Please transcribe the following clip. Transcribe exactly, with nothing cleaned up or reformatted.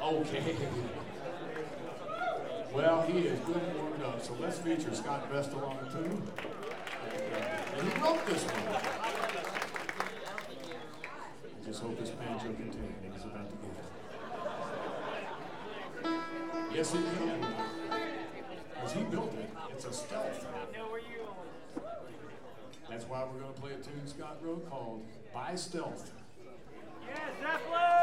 Okay. Well, he is good and warmed up, so let's feature Scott Vestal on the tune. And he wrote this one. I just hope this banjo can take it. He's about to get it. Yes, he did. Because he built it. It's a stealth. That's why we're going to play a tune Scott wrote called By Stealth. Yes, Zeppelin!